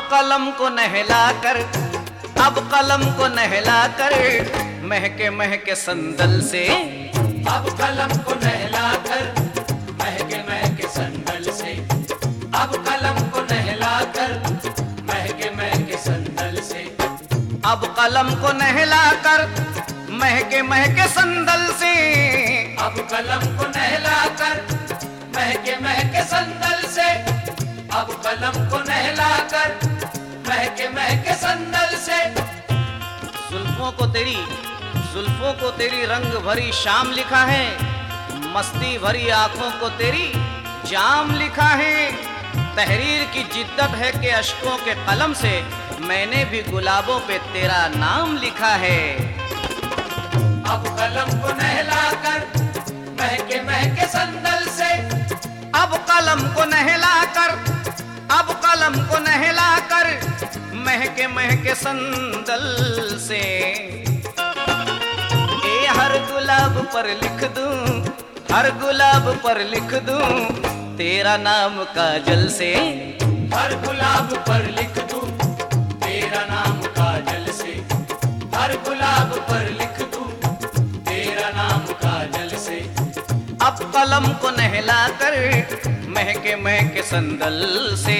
कलम को नहला कर, अब कलम को नहला कर, महके महके संदल से। अब कलम को नहला कर, महके महके संदल से। अब कलम को नहला कर, महके महके संदल से। अब कलम को नहला कर, महके महके संदल से। अब कलम को नहला कर, महके महके संदल से। अब कलम को नहला कर, महके महके संदल से। जुल्फों को तेरी रंग भरी शाम लिखा है, मस्ती भरी आंखों को तेरी जाम लिखा है। तहरीर की जिद्दत है कि अश्कों के कलम से मैंने भी गुलाबों पे तेरा नाम लिखा है। अब कलम को नहला कर, महके महके संदल से। अब कलम को नहला कर, अब कलम को नहला कर, महके महके संदल से। ए हर गुलाब पर लिख दूं, हर गुलाब पर लिख दूं तेरा नाम काजल से। हर गुलाब पर लिख दूं तेरा नाम काजल से। हर गुलाब पर लिख दूं तेरा नाम काजल से। अब कलम को नहला कर, महके महके संदल से।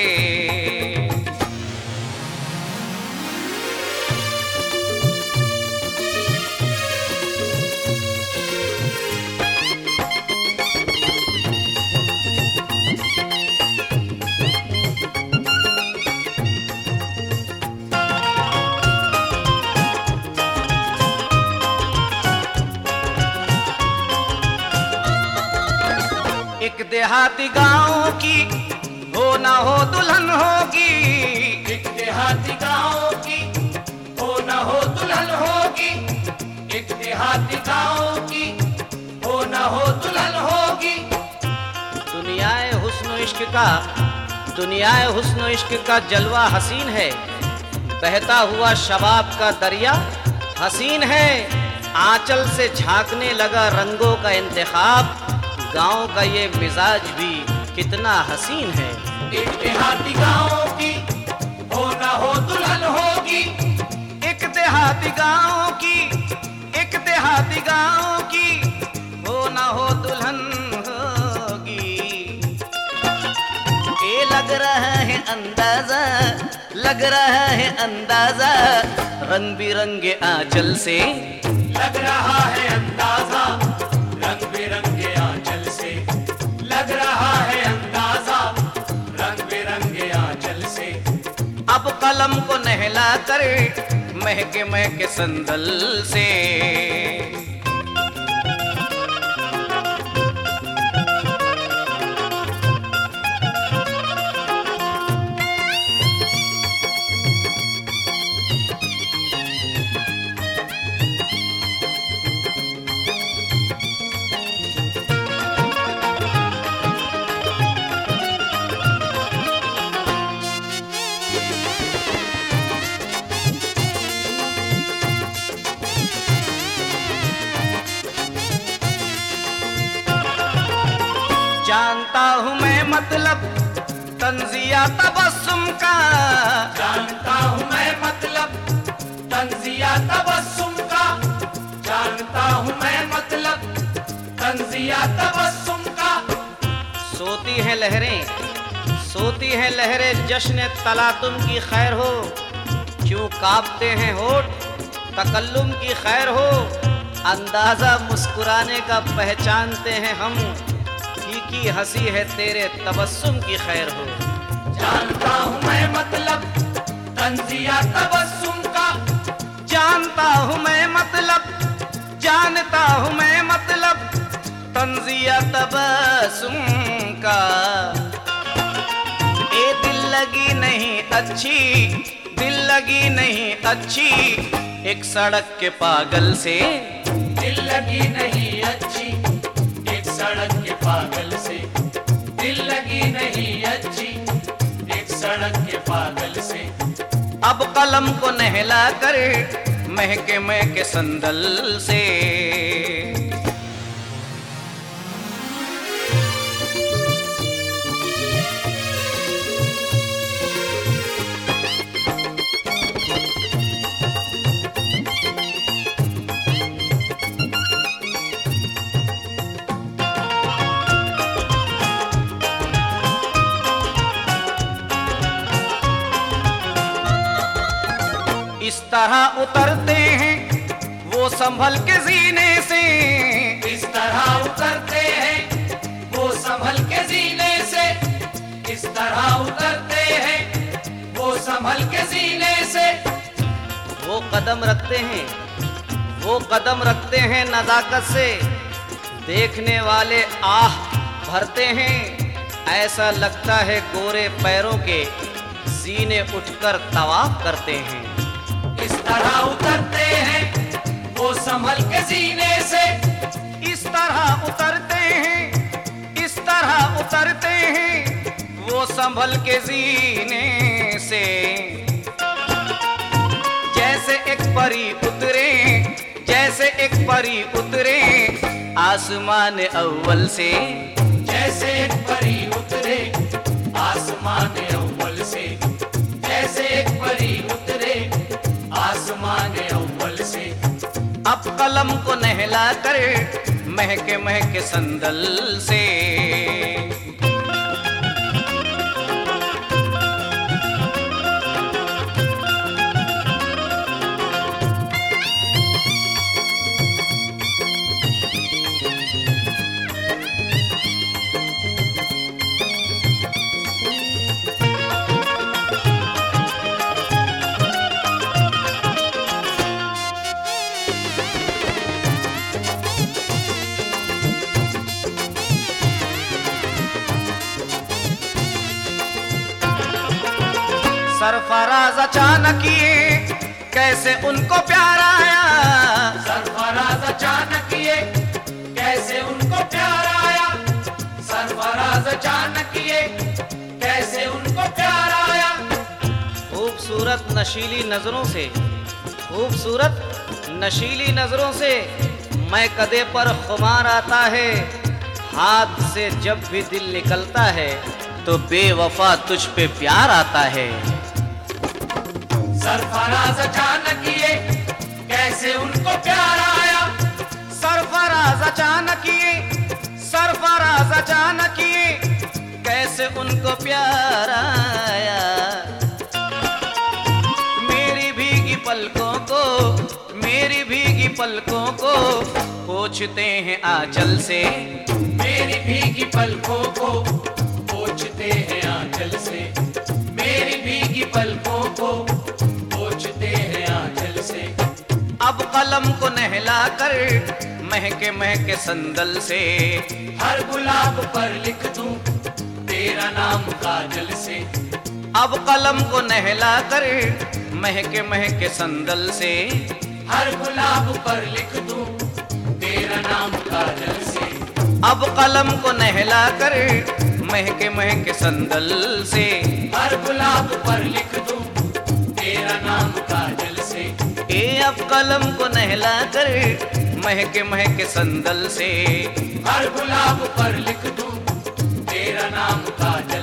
एक देहाती गाँव की हो ना हो दुल्हन होगी। एक देहाती गाँव की हो ना हो दुल्हन होगी। एक देहाती गाँव की हो ना हो दुल्हन होगी। दुनियाए हुस्न इश्क का जलवा हसीन है, बहता हुआ शबाब का दरिया हसीन है। आंचल से झांकने लगा रंगों का इंतखाब, गाँव का ये मिजाज भी कितना हसीन है। एक देहाती गाँव की हो ना हो दुल्हन होगी। एक देहाती गाँव की, एक देहाती गाँव की हो ना हो दुल्हन होगी। ये लग रहा है अंदाजा, लग रहा है अंदाजा रंग बिरंगे आंचल से। लग रहा है अंदाजा रंग बिरंगे आंचल से। लग रहा है अंदाजा रंग बिरंगे आंचल से। अब कलम को नहला कर, महके महके संदल से। जानता हूँ मैं मतलब तंजिया तबस्सुम का। जानता हूँ मैं मतलब तंजिया तबस्सुम का। जानता हूँ मैं मतलब तंजिया तबस्सुम का। सोती हैं लहरें जश्न तलातुम की खैर हो। क्यों कांपते हैं होठ तकल्लुम की खैर हो। अंदाजा मुस्कुराने का पहचानते हैं हम, फीकी हंसी है तेरे तबस्सुम की खैर हो। जानता हूँ मैं मतलब तंजिया तबस्सुम का। जानता हूँ मैं मतलब, जानता हूँ मैं मतलब तंजिया तबस्सुम का। ए दिल लगी नहीं अच्छी, दिल लगी नहीं अच्छी एक सड़क के पागल से। दिल लगी नहीं अच्छी एक सड़क के पागल से। दिल लगी नहीं अच्छी एक सड़क के पागल से। अब कलम को नहला कर, महके महके संदल से। तरह उतरते हैं वो संभल के जीने से, इस तरह उतरते हैं वो संभल के जीने से, इस तरह उतरते हैं वो संभल के जीने से। वो कदम रखते हैं, वो कदम रखते हैं नजाकत से, देखने वाले आह भरते हैं, ऐसा लगता है गोरे पैरों के सीने उठकर तवाफ करते हैं। इस तरह उतरते हैं वो संभल के सीने से, इस तरह उतरते हैं, इस तरह उतरते हैं वो संभल के सीने से। जैसे एक परी उतरे, जैसे एक परी उतरे आसमान अव्वल से, जैसे एक परी उतरे आसमान अव्वल से, जैसे एक परी उतरे आसमान अव्वल से। अब कलम को नहला कर महके महके संदल से। सरफराज अचानक ये कैसे उनको प्यार आया, सरफराज अचानक ये कैसे उनको प्यार आया, सरफराज अचानक ये कैसे उनको प्यार आया। खूबसूरत नशीली नजरों से, खूबसूरत नशीली नजरों से मैं कदे पर खुमार आता है, हाथ से जब भी दिल निकलता है तो बेवफा तुझ पे प्यार आता है। सरफराज अचानक ये कैसे उनको प्यार आया, सरफराज अचानक ये, सरफराज अचानक ये कैसे उनको प्यार आया। मेरी भीगी पलकों को, मेरी भीगी पलकों को पोंछते हैं आंचल से, मेरी भीगी पलकों को पोंछते हैं आंचल से, मेरी भीगी पलकों को पोंछते हैं आंचल से। अब कलम को नहला कर महके महके संदल से, हर गुलाब पर लिख दूं तेरा नाम काजल से। अब कलम को नहला कर महके महके संदल से, हर गुलाब पर लिख दूं तेरा नाम काजल से। अब कलम को नहला कर महके महके संदल से, हर गुलाब पर लिख दूं तेरा नाम काजल से। ए अब कलम को नहला कर महके महके संदल से, हर गुलाब पर लिख दूं तेरा नाम काजल